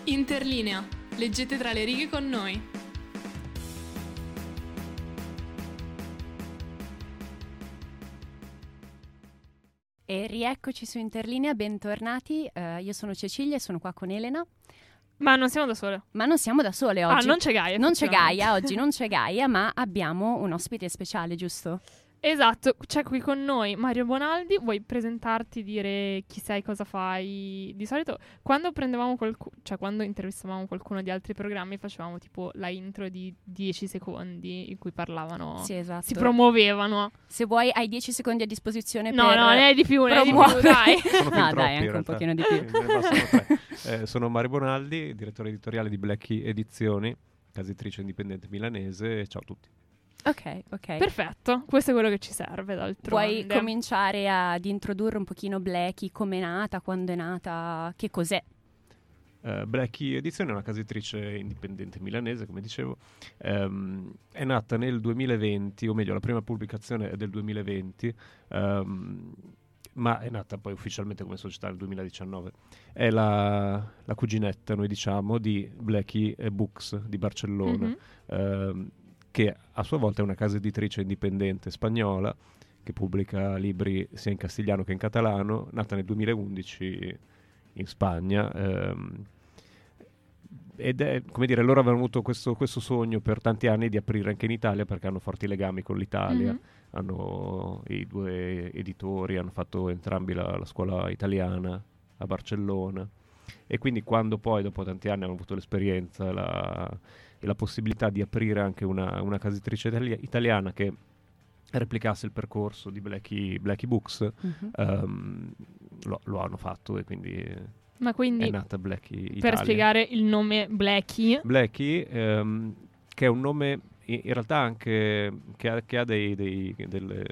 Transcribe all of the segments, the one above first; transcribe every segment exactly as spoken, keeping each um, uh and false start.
Interlinea. Leggete tra le righe con noi. E rieccoci su Interlinea, bentornati. Uh, io sono Cecilia e sono qua con Elena. Ma non siamo da sole. Ma non siamo da sole oggi. Ah, non c'è Gaia. Non c'è Gaia, oggi non c'è Gaia, ma abbiamo un ospite speciale, giusto? Esatto, c'è qui con noi Mario Bonaldi. Vuoi presentarti, dire chi sei, cosa fai? Di solito quando prendevamo qualcuno, cioè quando intervistavamo qualcuno di altri programmi, facevamo tipo la intro di dieci secondi in cui parlavano, sì, esatto. Si promuovevano. Se vuoi hai dieci secondi a disposizione no, per No, no, ne hai di più, ne hai di più, dai. Sono no, troppi, dai, anche un pochino di più. eh, sono Mario Bonaldi, direttore editoriale di Blackie Edizioni, casa editrice indipendente milanese. Ciao a tutti. Ok, ok. Perfetto, questo è quello che ci serve d'altronde. Puoi cominciare ad introdurre un pochino Blackie, come è nata, quando è nata, che cos'è? Uh, Blackie Edizioni è una casa editrice indipendente milanese, come dicevo. Um, è nata nel duemilaventi, o meglio la prima pubblicazione è del duemilaventi, um, ma è nata poi ufficialmente come società nel duemiladiciannove. È la, la cuginetta, noi diciamo, di Blackie Books di Barcellona. Mm-hmm. Um, che a sua volta è una casa editrice indipendente spagnola che pubblica libri sia in castigliano che in catalano, nata nel duemilaundici in Spagna, ehm, ed è, come dire, loro avevano avuto questo, questo sogno per tanti anni di aprire anche in Italia perché hanno forti legami con l'Italia. Mm-hmm. Hanno i due editori, hanno fatto entrambi la, la scuola italiana a Barcellona, e quindi quando poi dopo tanti anni hanno avuto l'esperienza, la e la possibilità di aprire anche una, una casa editrice itali- italiana che replicasse il percorso di Blackie, Blackie Books, mm-hmm. um, lo, lo hanno fatto, e quindi, Ma quindi è nata Blackie Italia. Per spiegare il nome Blackie. Blackie, um, che è un nome in, in realtà anche che ha, che ha dei, dei delle...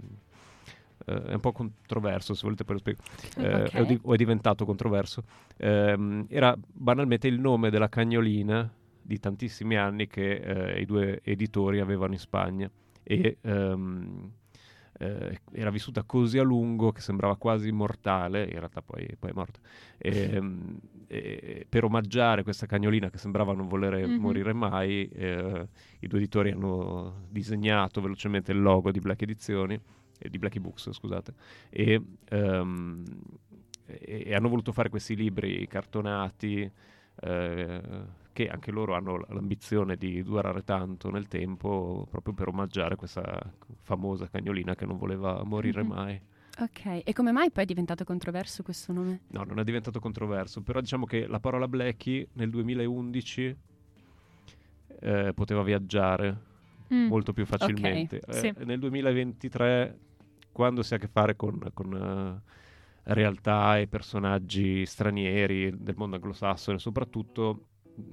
Uh, è un po' controverso, se volete poi lo spiego. Uh, okay. è, di- o è diventato controverso. Um, era banalmente il nome della cagnolina di tantissimi anni che eh, i due editori avevano in Spagna, e um, eh, era vissuta così a lungo che sembrava quasi immortale, in realtà poi, poi è morta, e, um, e, per omaggiare questa cagnolina che sembrava non volere mm-hmm. morire mai, eh, i due editori hanno disegnato velocemente il logo di Blackie Edizioni, eh, di Blackie Books, scusate, e, um, e, e hanno voluto fare questi libri cartonati, eh, che anche loro hanno l'ambizione di durare tanto nel tempo, proprio per omaggiare questa famosa cagnolina che non voleva morire mm-hmm. mai. Ok, e come mai poi è diventato controverso questo nome? No, non è diventato controverso, però diciamo che la parola Blackie nel duemilaundici eh, poteva viaggiare mm. molto più facilmente. Okay, eh, sì. Nel duemilaventitré, quando si ha a che fare con... con uh, realtà e personaggi stranieri del mondo anglosassone soprattutto,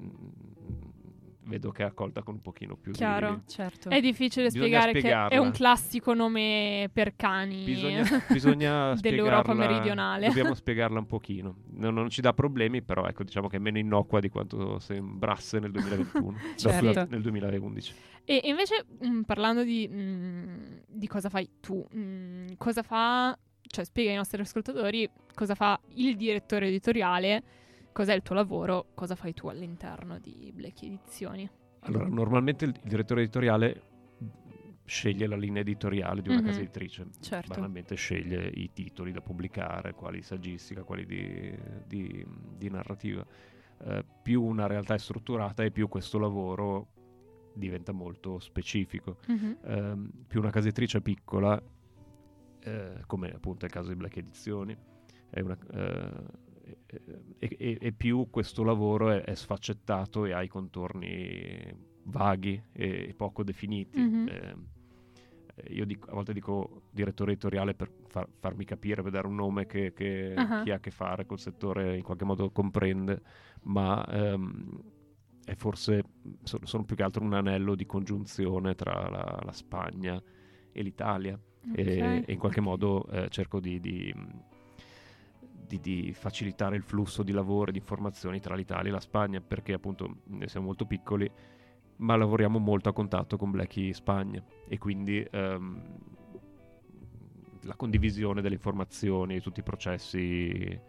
vedo che è accolta con un pochino più chiaro, di... certo. È difficile spiegare che è un classico nome per cani. Bisogna, bisogna dell'Europa meridionale. Dobbiamo spiegarla un pochino. Non, non ci dà problemi, però ecco, diciamo che è meno innocua di quanto sembrasse nel duemilaventuno, certo. no, nel duemilaundici. E invece mh, parlando di, mh, di cosa fai tu, mh, cosa fa, cioè spiega ai nostri ascoltatori cosa fa il direttore editoriale, cos'è il tuo lavoro, cosa fai tu all'interno di Blackie Edizioni? Allora, normalmente il direttore editoriale sceglie la linea editoriale di una mm-hmm. casa editrice. Certo. Banalmente sceglie i titoli da pubblicare, quali saggistica, quali di, di, di narrativa. Uh, più una realtà è strutturata e più questo lavoro diventa molto specifico. Mm-hmm. Uh, più una casa editrice è piccola, uh, come appunto è il caso di Blackie Edizioni, è una... Uh, E, e, e più questo lavoro è, è sfaccettato e ha i contorni vaghi e, e poco definiti. Mm-hmm. Eh, io dico, a volte dico direttore editoriale per far, farmi capire, per dare un nome che, che uh-huh. chi ha a che fare col settore in qualche modo comprende, ma ehm, è forse sono, sono più che altro un anello di congiunzione tra la, la Spagna e l'Italia. Okay. E, e in qualche okay. modo eh, cerco di, di Di, di facilitare il flusso di lavoro e di informazioni tra l'Italia e la Spagna, perché appunto ne siamo molto piccoli, ma lavoriamo molto a contatto con Blackie Spagna, e quindi um, la condivisione delle informazioni, tutti i processi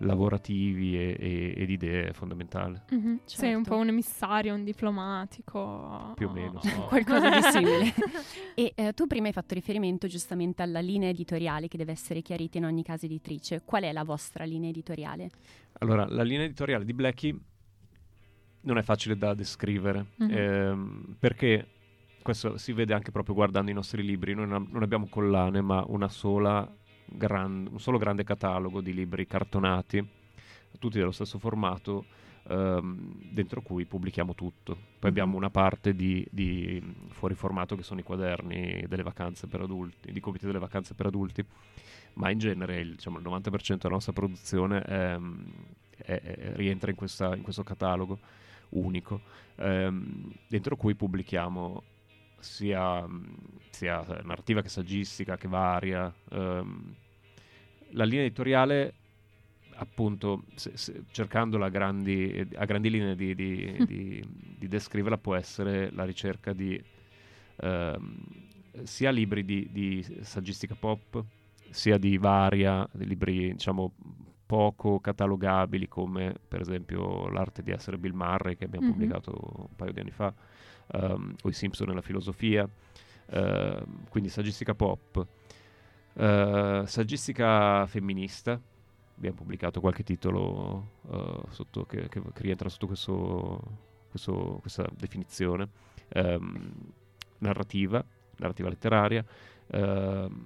lavorativi e, e, ed idee è fondamentale. Mm-hmm. Certo. Sei un po' un emissario, un diplomatico. Più o meno, sì. Qualcosa di simile. E eh, tu prima hai fatto riferimento giustamente alla linea editoriale che deve essere chiarita in ogni casa editrice. Qual è la vostra linea editoriale? Allora, la linea editoriale di Blackie non è facile da descrivere, Mm-hmm. ehm, perché questo si vede anche proprio guardando i nostri libri. Noi non, non abbiamo collane, ma una sola gran, un solo grande catalogo di libri cartonati, tutti dello stesso formato, ehm, dentro cui pubblichiamo tutto. Poi Mhm. abbiamo una parte di, di fuori formato, che sono i quaderni delle vacanze per adulti, di compiti delle vacanze per adulti, ma in genere il, diciamo, il novanta per cento della nostra produzione è, è, è, rientra in, questa, in questo catalogo unico, ehm, dentro cui pubblichiamo sia, sia narrativa che saggistica, che varia. Ehm, la linea editoriale, appunto, se, se, cercandola a grandi, a grandi linee di, di, di, di descriverla, può essere la ricerca di ehm, sia libri di, di saggistica pop, sia di varia, di libri, diciamo, poco catalogabili, come per esempio L'arte di essere Bill Murray, che abbiamo Mhm. pubblicato un paio di anni fa, um, o I Simpson nella filosofia, uh, quindi saggistica pop, uh, saggistica femminista. Abbiamo pubblicato qualche titolo uh, sotto, che, che, che rientra sotto questo, questo, questa definizione. Um, narrativa, narrativa letteraria, um,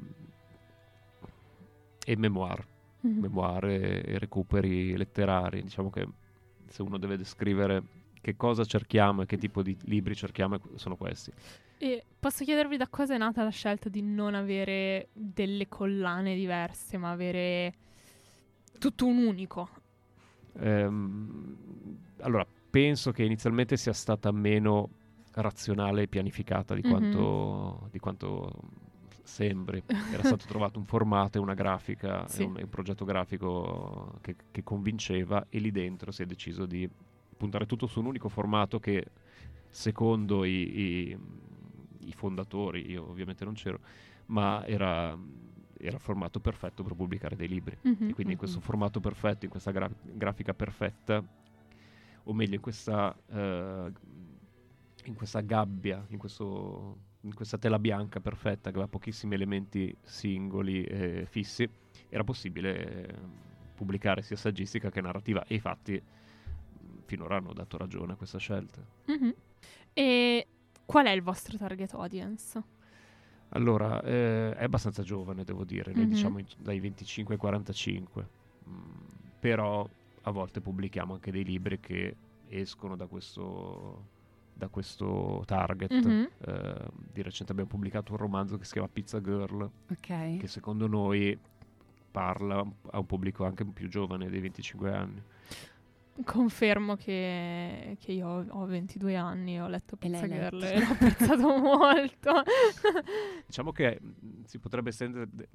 e memoir. Mm-hmm. memoir e, e recuperi letterari. Diciamo che se uno deve descrivere che cosa cerchiamo e che tipo di libri cerchiamo, sono questi. E posso chiedervi da cosa è nata la scelta di non avere delle collane diverse, ma avere tutto un unico? Ehm, allora, penso che inizialmente sia stata meno razionale e pianificata di quanto, mm-hmm. di quanto sembri. Era stato trovato un formato e una grafica, sì. e un, un progetto grafico che, che convinceva, e lì dentro si è deciso di puntare tutto su un unico formato che, secondo i, i, i fondatori, io ovviamente non c'ero, ma era, era il formato perfetto per pubblicare dei libri. Mm-hmm. E quindi in questo formato perfetto, in questa gra- grafica perfetta, o meglio in questa, uh, in questa gabbia, in questo... in questa tela bianca perfetta che aveva pochissimi elementi singoli e fissi, era possibile pubblicare sia saggistica che narrativa, e infatti finora hanno dato ragione a questa scelta. Mm-hmm. E qual è il vostro target audience? Allora, eh, è abbastanza giovane, devo dire, noi mm-hmm. diciamo dai venticinque ai quarantacinque, mm, però a volte pubblichiamo anche dei libri che escono da questo... da questo target. Mm-hmm. Uh, di recente abbiamo pubblicato un romanzo che si chiama Pizza Girl, okay. che secondo noi parla a un pubblico anche più giovane, dei venticinque anni. Confermo che, che io ho, ho ventidue anni, ho letto Pizza Girl letto. e l'ho apprezzato molto. Diciamo che mh, si potrebbe estendere de-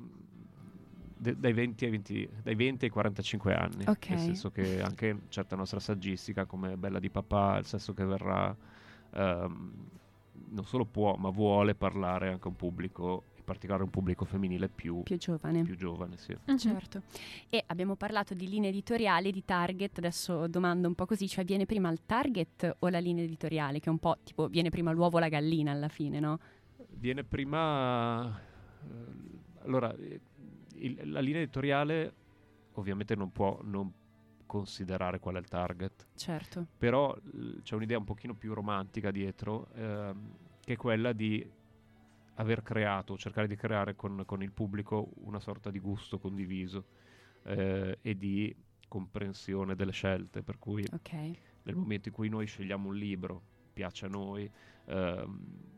de- dai, venti ai venti, dai venti ai quarantacinque anni, okay. nel senso che anche certa nostra saggistica, come Bella di papà, Il sesso che verrà, um, non solo può ma vuole parlare anche a un pubblico, in particolare un pubblico femminile più, più giovane. Più giovane, sì. Mm-hmm. Certo. E abbiamo parlato di linee editoriali, di target, adesso domando un po' così, cioè viene prima il target o la linea editoriale, che è un po' tipo viene prima l'uovo o la gallina alla fine, no? Viene prima... Eh, allora, il, la linea editoriale ovviamente non può non considerare qual è il target. Certo. Però l- c'è un'idea un pochino più romantica dietro, ehm, che è quella di aver creato, cercare di creare con, con il pubblico una sorta di gusto condiviso eh, e di comprensione delle scelte, per cui okay. nel momento in cui noi scegliamo un libro, piace a noi, ehm,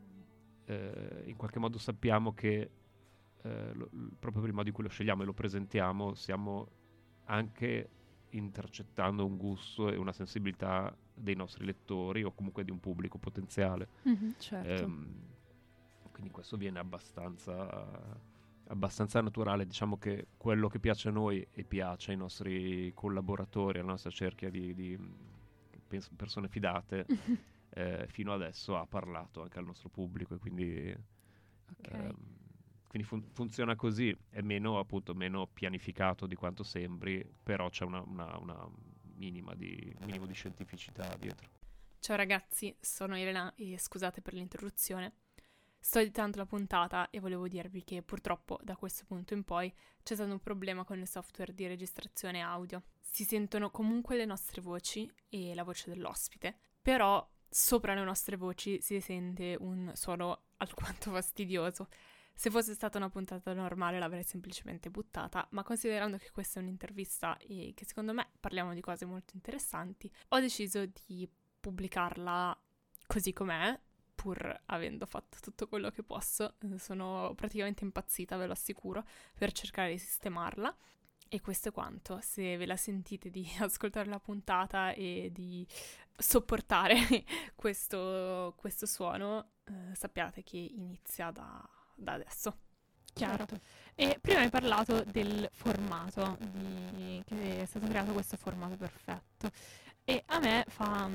eh, in qualche modo sappiamo che eh, lo, proprio per il modo in cui lo scegliamo e lo presentiamo, stiamo anche intercettando un gusto e una sensibilità dei nostri lettori o comunque di un pubblico potenziale. Mm-hmm, certo. Ehm, quindi questo viene abbastanza, abbastanza naturale. Diciamo che quello che piace a noi e piace ai nostri collaboratori, alla nostra cerchia di, di pers- persone fidate, eh, fino adesso ha parlato anche al nostro pubblico, e quindi okay. ehm, quindi fun- funziona così, è meno, appunto, meno pianificato di quanto sembri, però c'è una, una, una minima di, minimo di scientificità dietro. Ciao ragazzi, sono Elena e scusate per l'interruzione. Sto editando la puntata e volevo dirvi che purtroppo da questo punto in poi c'è stato un problema con il software di registrazione audio. Si sentono comunque le nostre voci e la voce dell'ospite, però sopra le nostre voci si sente un suono alquanto fastidioso. Se fosse stata una puntata normale l'avrei semplicemente buttata, ma considerando che questa è un'intervista e che secondo me parliamo di cose molto interessanti, ho deciso di pubblicarla così com'è, pur avendo fatto tutto quello che posso. Sono praticamente impazzita, ve lo assicuro, per cercare di sistemarla. E questo è quanto. Se ve la sentite di ascoltare la puntata e di sopportare questo, questo suono, eh, sappiate che inizia da, da adesso. Chiaro. E prima hai parlato del formato, di, che è stato creato questo formato perfetto. E a me fa...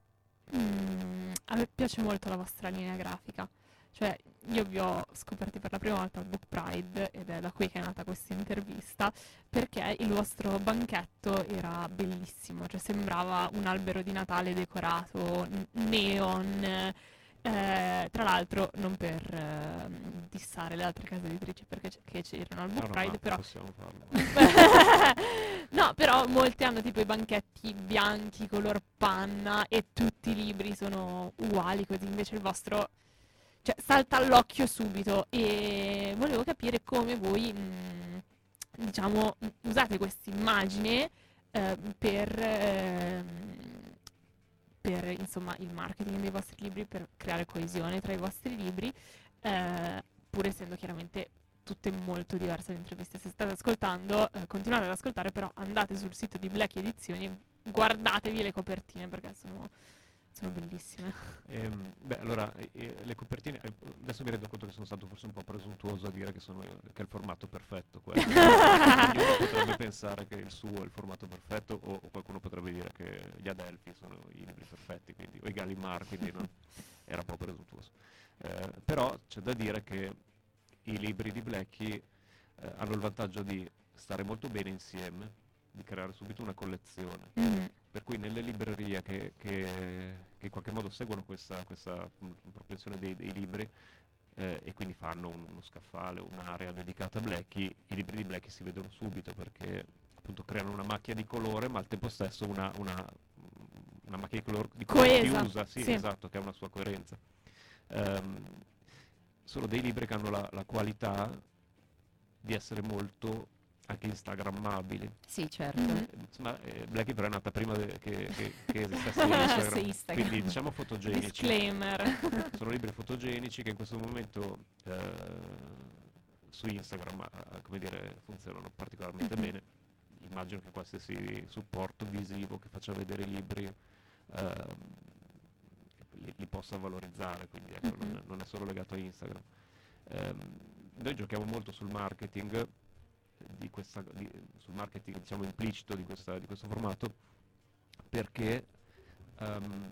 Mm, a me piace molto la vostra linea grafica. Cioè, io vi ho scoperti per la prima volta al Book Pride ed è da qui che è nata questa intervista, perché il vostro banchetto era bellissimo, cioè sembrava un albero di Natale decorato, n- neon, eh, tra l'altro non per eh, dissare le altre case editrici perché c- che c'erano al Book No, no, Pride, ma però... possiamo farlo. No, però molti hanno tipo i banchetti bianchi, color panna e tutti i libri sono uguali, così invece il vostro... Cioè, salta all'occhio subito e volevo capire come voi, mh, diciamo, usate questa immagine eh, per, eh, per, insomma, il marketing dei vostri libri, per creare coesione tra i vostri libri, eh, pur essendo chiaramente tutte molto diverse le interviste. Se state ascoltando, eh, continuate ad ascoltare, però andate sul sito di Black Edizioni e guardatevi le copertine perché sono... sono bellissime. Ehm, beh, allora, eh, le copertine, eh, adesso mi rendo conto che sono stato forse un po' presuntuoso a dire che, sono, che è il formato perfetto quello. Ognuno potrebbe pensare che il suo è il formato perfetto, o, o qualcuno potrebbe dire che gli Adelphi sono i libri perfetti, quindi, o i Gallimard, quindi no, era un po' presuntuoso. Eh, però c'è da dire che i libri di Blackie eh, hanno il vantaggio di stare molto bene insieme, di creare subito una collezione. Mm. Per cui nelle librerie che, che, che in qualche modo seguono questa, questa propensione dei, dei libri eh, e quindi fanno un, uno scaffale, un'area dedicata a Blackie, i libri di Blackie si vedono subito perché appunto creano una macchia di colore, ma al tempo stesso una, una, una macchia di colore di colore Coesa, chiusa, sì, sì. esatto, che ha una sua coerenza. Um, sono dei libri che hanno la, la qualità di essere molto anche instagrammabili. Sì, certo. Mm. Insomma, eh, Blackie però è nata prima de- che, che, che esistesse Instagram. Sì, Instagram. Quindi diciamo fotogenici. Disclaimer. Sono libri fotogenici che in questo momento eh, su Instagram eh, come dire, funzionano particolarmente Mhm. bene. Immagino che qualsiasi supporto visivo che faccia vedere i libri eh, li, li possa valorizzare, quindi ecco, Mhm. non, non è solo legato a Instagram. Ehm, noi giochiamo molto sul marketing di questa, di, sul marketing diciamo implicito di, questa, di questo formato, perché um,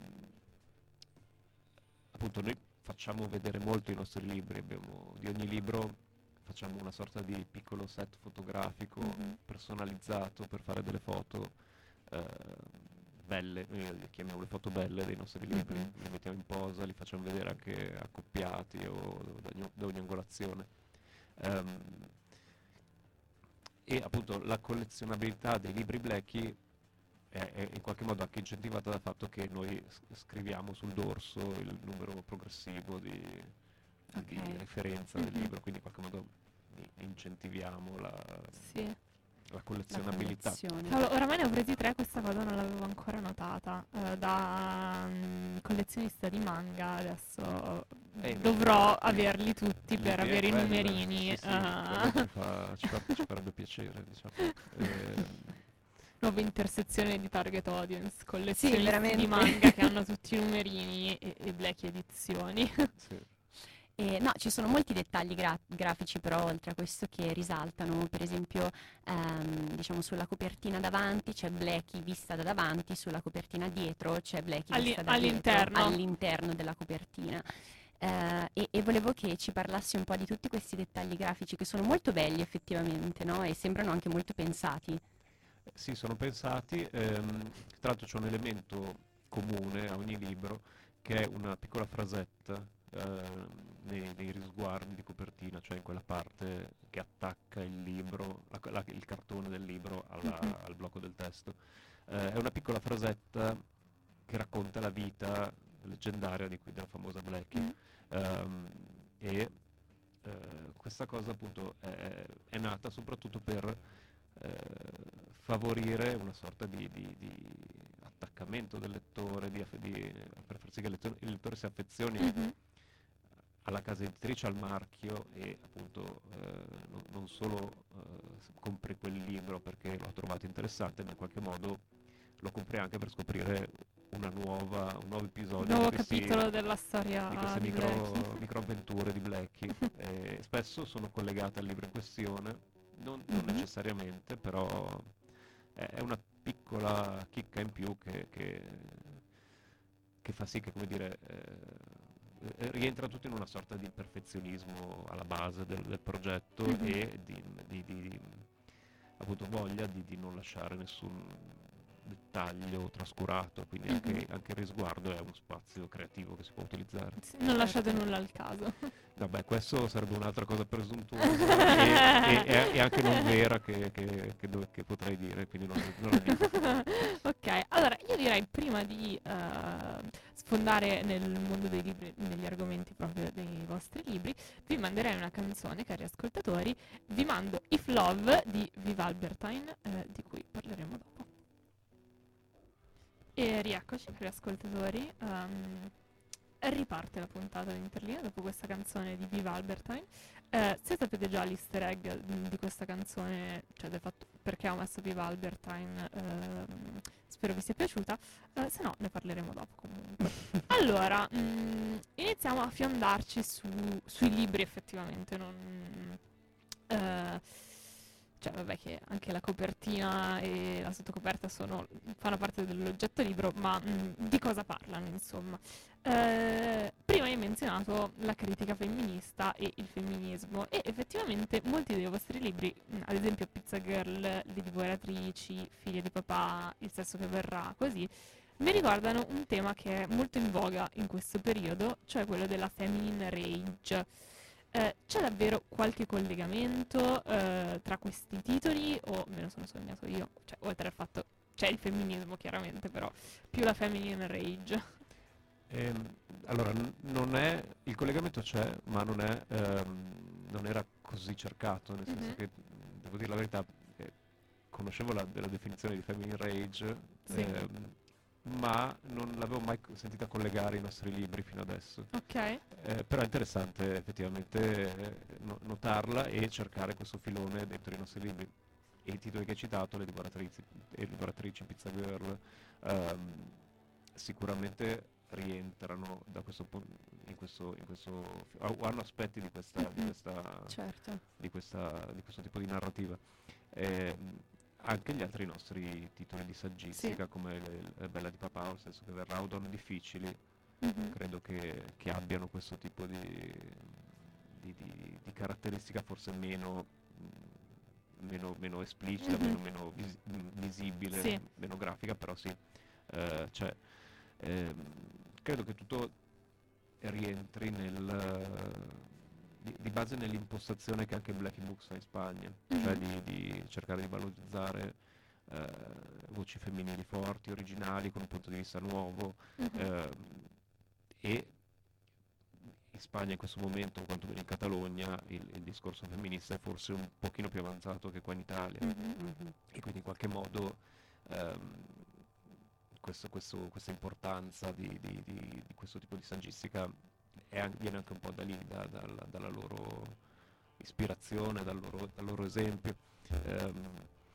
appunto noi facciamo vedere molto i nostri libri, abbiamo, di ogni libro facciamo una sorta di piccolo set fotografico Mm-hmm. personalizzato per fare delle foto eh, belle, noi le chiamiamo le foto belle dei nostri libri, Mhm. li mettiamo in posa, li facciamo vedere anche accoppiati o da, ogni- da ogni angolazione. Ehm, e appunto la collezionabilità dei libri Blackie è, è in qualche modo anche incentivata dal fatto che noi s- scriviamo sul dorso il numero progressivo di, di Ok. referenza del Mhm. libro, quindi in qualche modo i- incentiviamo la, Sì. la La collezionabilità. collezione. Cavolo, oramai ne ho presi tre, questa cosa non l'avevo ancora notata. Eh, da mm, collezionista di manga adesso Eh, dovrò eh, averli tutti per l'idea è avere i quella, numerini. sì, sì, eh. quello ci, fa- ci fa- ci farebbe piacere, diciamo. Eh, Nuova intersezione di target audience, collezionisti veramente. di manga che hanno tutti i numerini e, e Black edizioni. sì. E, no, ci sono molti dettagli gra- grafici però oltre a questo che risaltano, per esempio ehm, diciamo sulla copertina davanti c'è Blackie vista da davanti, sulla copertina dietro c'è Blackie Alli- vista da all'interno. dietro, all'interno della copertina. Eh, e, e volevo che ci parlassi un po' di tutti questi dettagli grafici che sono molto belli effettivamente, no? E sembrano anche molto pensati. Sì, sono pensati. Ehm, tra l'altro c'è un elemento comune a ogni libro che è una piccola frasetta ehm, nei, nei risguardi di copertina, cioè in quella parte che attacca il libro, la- la- il cartone del libro alla- Mhm. al blocco del testo. Eh, è una piccola frasetta che racconta la vita leggendaria di, della famosa Blackie. Mm. Ehm, e eh, questa cosa appunto è, è nata soprattutto per eh, favorire una sorta di, di- di attaccamento del lettore, di aff- di- per far sì che il lettore, il lettore si affezioni Mhm. alla casa editrice, al marchio e appunto eh, non, non solo eh, compri quel libro perché l'ho trovato interessante, ma in qualche modo lo compri anche per scoprire una nuova, un nuovo episodio Nuovo di questi, capitolo della storia di queste di micro, Blackie. micro avventure di Blackie. E spesso sono collegate al libro in questione, non, non Mhm. necessariamente, però è, è una piccola chicca in più che, che, che fa sì che, come dire, eh, rientra tutto in una sorta di perfezionismo alla base del, del progetto Mhm. e di, di- di- appunto voglia di, di non lasciare nessun dettaglio trascurato, quindi anche, Mhm. anche il risguardo è uno spazio creativo che si può utilizzare. Sì, non lasciate nulla al caso. Vabbè, questo sarebbe un'altra cosa presuntuosa e, e- e- e anche non vera che, che- che dov- che potrei dire, quindi non, non la dico. Ok, allora io direi prima di eh, sfondare nel mondo dei libri, negli argomenti proprio dei vostri libri, vi manderei una canzone, cari ascoltatori. Vi mando If Love di Viva Albertine, eh, di cui parleremo dopo. E rieccoci, cari ascoltatori. ehm, riparte la puntata di Interlinea dopo questa canzone di Viva Albertine. Eh, se sapete già l'easter egg mm, di questa canzone, cioè del fatto perché ho messo Viva Albertine, ehm, spero vi sia piaciuta, eh, se no ne parleremo dopo comunque. Allora, mm, iniziamo a fiondarci su- sui libri effettivamente, non... eh, cioè vabbè che anche la copertina e la sottocoperta sono, fanno parte dell'oggetto libro, ma mm, di cosa parlano insomma? Eh, prima hai menzionato la critica femminista e il femminismo e effettivamente molti dei vostri libri, mm, ad esempio Pizza Girl, Le divoratrici, Figlie di papà, Il sesso che verrà, così, mi ricordano un tema che è molto in voga in questo periodo, cioè quello della feminine rage. Eh, c'è davvero qualche collegamento eh, tra questi titoli o me lo sono sognato io? Cioè, oltre al fatto c'è il femminismo chiaramente, però più la feminine rage. Ehm, allora, n- non è, il collegamento c'è, ma non, è, ehm, non era così cercato, nel senso Mhm. che, devo dire la verità, eh, conoscevo la, la definizione di feminine rage, Sì. ehm, ma non l'avevo mai co- sentita collegare ai nostri libri fino adesso. Ok. Eh, però è interessante effettivamente eh, no- notarla e cercare questo filone dentro i nostri libri. E i titoli che hai citato, Le divoratrici, Le divoratrici, Pizza Girl, ehm, sicuramente rientrano da questo punto, in questo, in questo, o hanno aspetti di questa, di Mhm. questa, Certo. di questa, di questo tipo di narrativa. Ehm, anche gli altri nostri titoli di saggistica, come le- le Bella di papà, o Il senso che verrà, o Donne difficili, Mhm. credo che, che abbiano questo tipo di, di- di- di caratteristica forse meno, mh, meno, meno esplicita, Mhm. meno, meno vis- mh, visibile, Sì. meno grafica, però sì, eh, cioè, ehm, credo che tutto rientri nel, di, di base nell'impostazione che anche Black Books ha in Spagna, cioè Mhm. di, di cercare di valorizzare eh, voci femminili forti, originali, con un punto di vista nuovo, Mhm. ehm, e in Spagna in questo momento, quantomeno in Catalogna, il, il discorso femminista è forse un pochino più avanzato che qua in Italia. Mhm. Mhm. E quindi in qualche modo ehm, questo- questo- questa importanza di, di- di- di questo tipo di saggistica è an- viene anche un po' da lì, da- dalla, dalla loro ispirazione, dal loro, dal loro esempio. Ehm,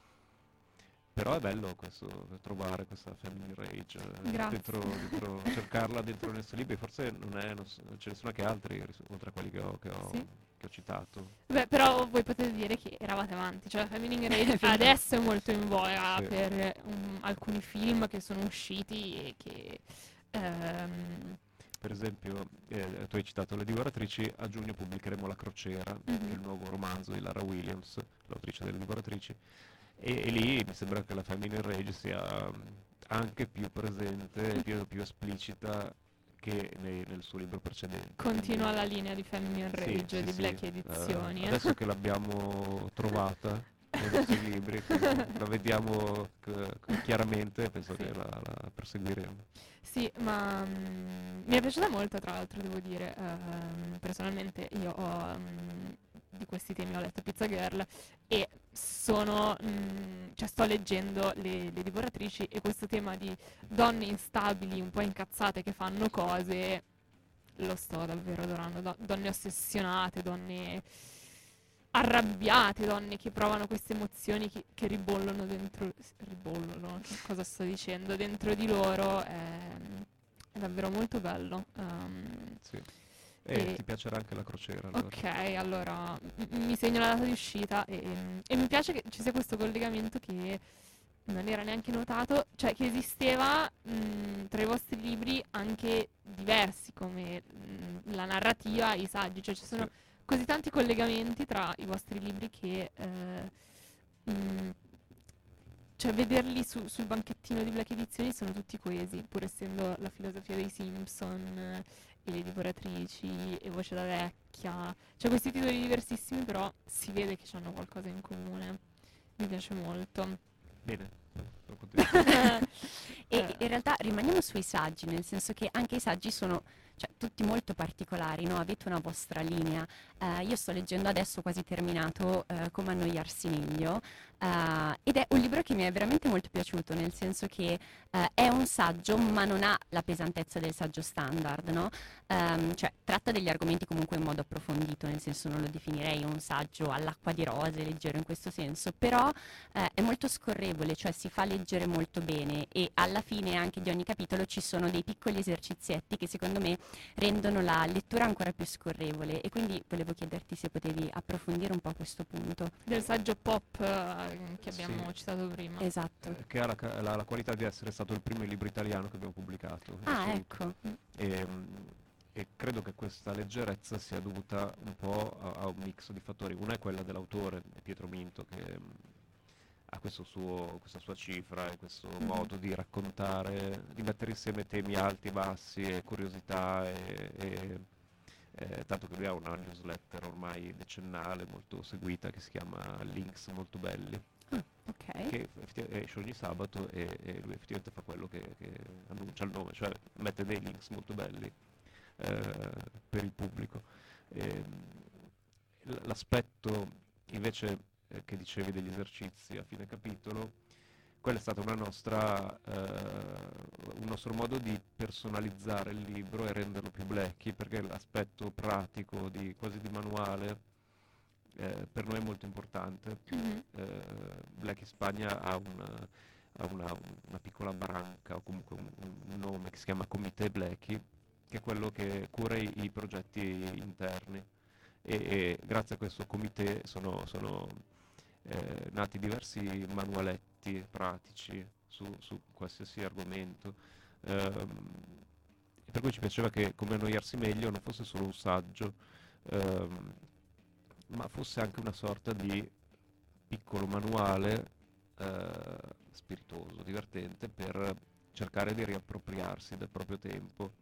però è bello questo, trovare questa family rage eh, Grazie. dentro, dentro- cercarla dentro i nostri libri. Forse non, è, non, so- ce ne sono anche altri ris- oltre a quelli che ho, che ho- Sì. che ho citato. Beh, però voi potete dire che eravate avanti, cioè la feminine rage Fino- adesso è molto in voga Sì. per um, alcuni film che sono usciti e che ehm, per esempio, eh, tu hai citato Le Divoratrici, a giugno pubblicheremo La Crociera, Mhm. che è il nuovo romanzo di Lara Williams, l'autrice delle Divoratrici, e, e lì mi sembra che la Feminine Rage sia mm, anche più presente, più, più esplicita che nei- nel suo libro precedente. Continua Quindi- la linea di Feminine Sì, Rage sì, di sì. Black Eh, Edizioni. adesso che l'abbiamo trovata nei suoi libri, quindi la vediamo c- c- chiaramente, penso Sì. che la, la perseguiremo. Sì, ma mm, mi è piaciuta molto, tra l'altro, devo dire. Ehm, personalmente io ho, mm, di questi temi ho letto Pizza Girl e sono, mm, cioè sto leggendo le, le Divoratrici, e questo tema di donne instabili, un po' incazzate che fanno cose, lo sto davvero adorando. Do- donne ossessionate, donne arrabbiate, donne che provano queste emozioni che, che ribollono dentro, ribollono, che cosa sto dicendo, dentro di loro, è, è davvero molto bello. Ehm, Sì. E E- ti piacerà anche La Crociera, allora. ok, allora m- mi segno la data di uscita, e, e mi piace che ci sia questo collegamento che non era neanche notato, cioè che esisteva mh, tra i vostri libri anche diversi, come mh, la narrativa, i saggi, cioè ci sono Sì. così tanti collegamenti tra i vostri libri che eh, mh, cioè vederli su- sul banchettino di Black Edizioni sono tutti coesi, pur essendo la filosofia dei Simpson, eh, e le Divoratrici e Voce da vecchia, cioè questi titoli diversissimi, però si vede che hanno qualcosa in comune. Mi piace molto. Bene, sono contento. E Eh. in realtà rimaniamo sui saggi, nel senso che anche i saggi sono, cioè, tutti molto particolari, no? Avete una vostra linea. Eh, io sto leggendo adesso, quasi terminato, eh, Come annoiarsi meglio, eh, ed è un libro che mi è veramente molto piaciuto, nel senso che eh, è un saggio ma non ha la pesantezza del saggio standard, no? Ehm, cioè tratta degli argomenti comunque in modo approfondito, nel senso non lo definirei un saggio all'acqua di rose, leggero in questo senso, però eh, è molto scorrevole, cioè si fa leggere molto bene, e alla fine anche di ogni capitolo ci sono dei piccoli esercizietti che secondo me rendono la lettura ancora più scorrevole, e quindi volevo chiederti se potevi approfondire un po' questo punto. Del saggio pop eh, che abbiamo Sì. citato prima. Esatto. Eh, che ha la, ca- la- la qualità di essere stato il primo libro italiano che abbiamo pubblicato. in Ah, assoluto. ecco. E, mm, e credo che questa leggerezza sia dovuta un po' a, a un mix di fattori. Una è quella dell'autore, Pietro Minto, che mm, ha questo suo, questa sua cifra e questo Mhm. modo di raccontare, di mettere insieme temi alti e bassi e curiosità e, e, eh, tanto che lui ha una newsletter ormai decennale molto seguita che si chiama Links Molto Belli, Ok. che effetti- esce ogni sabato, e, e lui effettivamente fa quello che, che annuncia il nome, cioè mette dei links molto belli eh, per il pubblico. Ehm, l- l'aspetto invece eh, che dicevi degli esercizi a fine capitolo, quello è stato una nostra, eh, un nostro modo di personalizzare il libro e renderlo più Blackie, perché l'aspetto pratico, di, quasi di manuale, eh, per noi è molto importante. Mhm. eh, Black in Spagna ha una, ha una- una piccola branca, o comunque un, un nome che si chiama Comité Blackie, che è quello che cura i, i progetti interni, e, e grazie a questo comité sono, sono, eh, nati diversi manualetti pratici su, su qualsiasi argomento. Ehm, e per cui ci piaceva che Come annoiarsi meglio non fosse solo un saggio, ehm, ma fosse anche una sorta di piccolo manuale eh, spiritoso, divertente, per cercare di riappropriarsi del proprio tempo.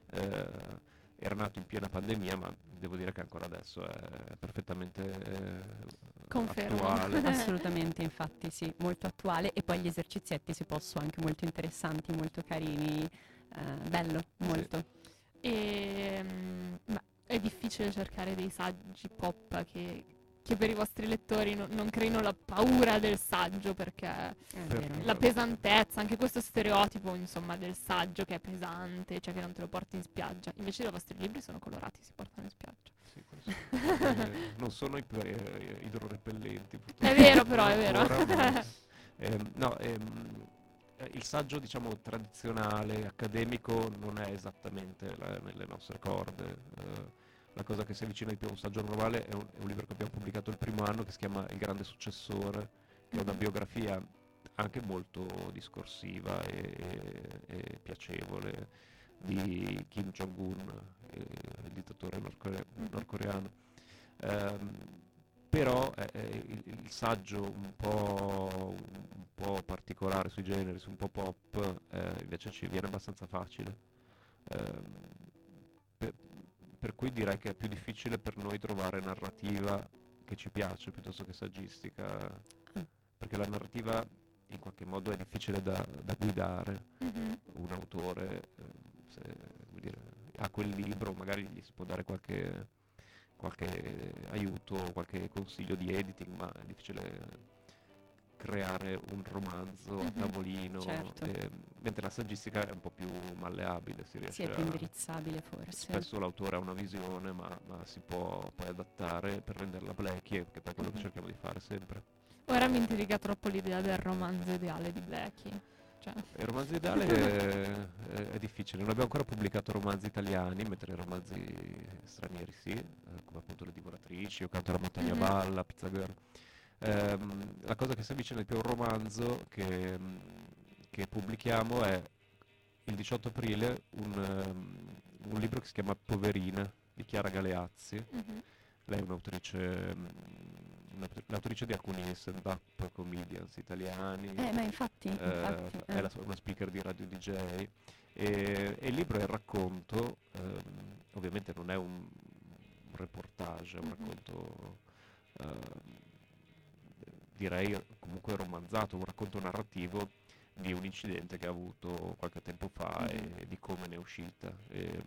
Eh, era nato in piena pandemia, ma devo dire che ancora adesso è perfettamente eh, Confermo. attuale. Assolutamente, infatti sì, molto attuale, e poi gli esercizietti, se posso, anche molto interessanti, molto carini, eh, bello, molto. E, mm, ma è difficile cercare dei saggi pop che, che per i vostri lettori non, non creino la paura del saggio, perché È Per- vero. la pesantezza, anche questo stereotipo, insomma, del saggio che è pesante, cioè che non te lo porti in spiaggia. Invece i vostri libri sono colorati, si portano in spiaggia. Sì, questo. Eh, non sono i- eh, idrorepellenti, purtroppo. È vero, però, è vero. Ancora, ma- ehm, no, ehm, eh, il saggio, diciamo, tradizionale, accademico, non è esattamente la- nelle nostre corde. Eh, la cosa che si avvicina di più a un saggio normale è un, è un libro che abbiamo pubblicato il primo anno, che si chiama Il grande successore, che è una biografia anche molto discorsiva e, e- e piacevole di Kim Jong-un, eh, il dittatore nordcore- nordcoreano. Ehm, però eh, eh, il, il saggio un po', un po' particolare sui generi, un po' pop, eh, invece ci viene abbastanza facile. Ehm, per, per cui direi che è più difficile per noi trovare narrativa che ci piace piuttosto che saggistica, perché la narrativa in qualche modo è difficile da, da guidare. Mhm. Un autore, eh, se, come dire, ha quel libro, magari gli si può dare qualche, qualche aiuto, qualche consiglio di editing, ma è difficile creare un romanzo a Mhm. tavolino, Certo. eh, mentre la saggistica è un po' più malleabile, si Sì, riesce è più a... indirizzabile forse. Spesso l'autore ha una visione, ma, ma si può poi adattare per renderla Blackie, che poi è quello che Mhm. cerchiamo di fare sempre. Ora mi intriga troppo l'idea del romanzo ideale di Blackie. Cioè, Il romanzo ideale è, è- è difficile, non abbiamo ancora pubblicato romanzi italiani, mentre romanzi stranieri sì, eh, come appunto Le Divoratrici, O Canto alla Montagna Mhm. Balla, Pizza Girl. Ehm, la cosa che si avvicina di più a un romanzo che, che pubblichiamo è il diciotto aprile un, ehm, un libro che si chiama Poverina di Chiara Galeazzi. Mhm. Lei è un'autrice, mm, un'aut- l'autrice di alcuni stand-up comedians italiani, Eh, ma infatti, eh, infatti. è eh. la- una speaker di radio D J, e, e il libro è il racconto, ehm, ovviamente non è un, un reportage, è un Mhm. racconto, ehm, direi comunque romanzato, un racconto narrativo di un incidente che ha avuto qualche tempo fa Mhm. e di come ne è uscita. E,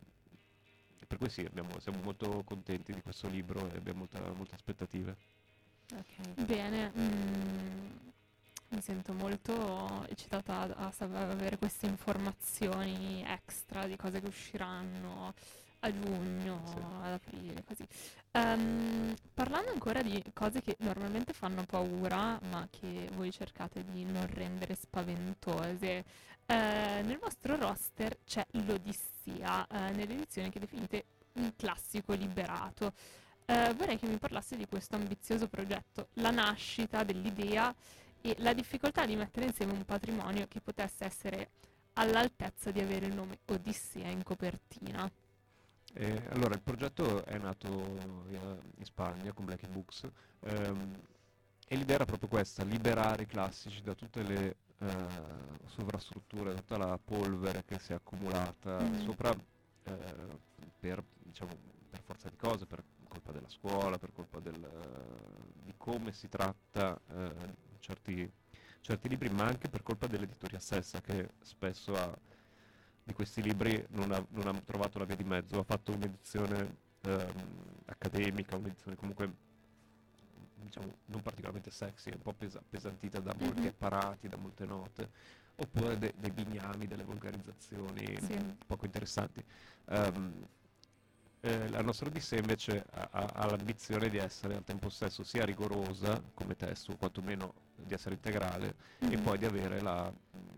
per cui sì, abbiamo- siamo molto contenti di questo libro e abbiamo molta- molte aspettative. Ok. bene, mm, mi sento molto eccitata a, a saper avere queste informazioni extra di cose che usciranno a giugno, Sì. ad aprile, così. Ehm, parlando ancora di cose che normalmente fanno paura, ma che voi cercate di non rendere spaventose, eh, nel vostro roster c'è l'Odissea, eh, nelle edizioni che definite un classico liberato. Eh, vorrei che mi parlassi di questo ambizioso progetto, la nascita dell'idea e la difficoltà di mettere insieme un patrimonio che potesse essere all'altezza di avere il nome Odissea in copertina. E allora, il progetto è nato eh, in Spagna con Blackie Books, ehm, e l'idea era proprio questa: liberare i classici da tutte le eh, sovrastrutture, da tutta la polvere che si è accumulata Mhm. sopra, eh, per, diciamo, per forza di cose, per colpa della scuola, per colpa del, eh, di come si tratta eh, certi, certi libri, ma anche per colpa dell'editoria stessa, che spesso ha, di questi libri non ha, non ha trovato la via di mezzo, ha fatto un'edizione ehm, accademica, un'edizione comunque, diciamo, non particolarmente sexy, un po' pesa- appesantita da molti Mhm. apparati, da molte note, oppure de- dei bignami, delle volgarizzazioni Sì. poco interessanti. Ehm, eh, la nostra Odissea invece ha, ha- ha l'ambizione di essere al tempo stesso sia rigorosa come testo, o quantomeno di essere integrale, e Mhm. poi di avere la,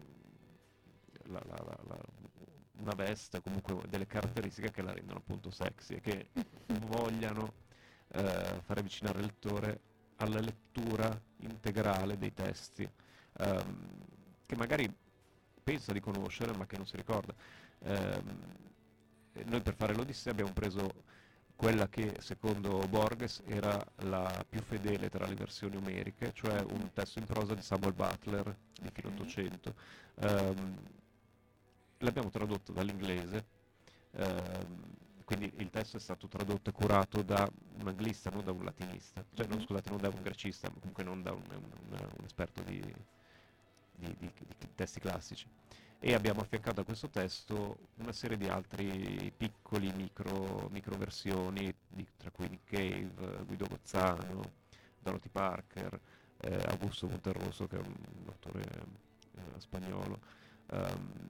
la- la- la- la- una veste, comunque delle caratteristiche che la rendono appunto sexy e che vogliano eh, far avvicinare il lettore alla lettura integrale dei testi, ehm, che magari pensa di conoscere ma che non si ricorda. Ehm, e noi per fare l'Odissea abbiamo preso quella che secondo Borges era la più fedele tra le versioni omeriche, cioè un testo in prosa di Samuel Butler di fine Ok. Ottocento. Ehm, l'abbiamo tradotto dall'inglese, ehm, quindi il testo è stato tradotto e curato da un anglista, non da un latinista, cioè no, Mhm. scusate, non da un grecista, ma comunque non da un, un- un- un esperto di, di- di- di testi classici. E abbiamo affiancato a questo testo una serie di altri piccoli micro, micro versioni, di- tra cui Nick Cave, Guido Gozzano, Dorothy Parker, eh, Augusto Monterroso, che è un, un autore eh, spagnolo. Ehm,